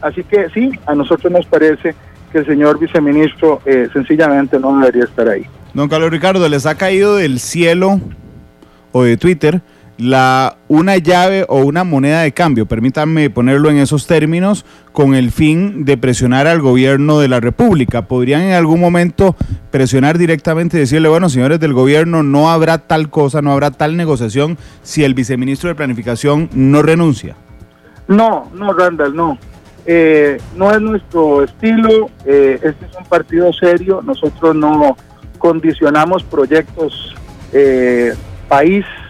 Así que sí, a nosotros nos parece que el señor viceministro sencillamente no debería estar ahí. Don Carlos Ricardo, ¿les ha caído del cielo o de Twitter una llave o una moneda de cambio, permítanme ponerlo en esos términos, con el fin de presionar al gobierno de la República? ¿Podrían en algún momento presionar directamente y decirle, bueno, señores del gobierno, no habrá tal cosa, no habrá tal negociación si el viceministro de Planificación no renuncia? No, Randall, no. No es nuestro estilo, este es un partido serio, nosotros no condicionamos proyectos país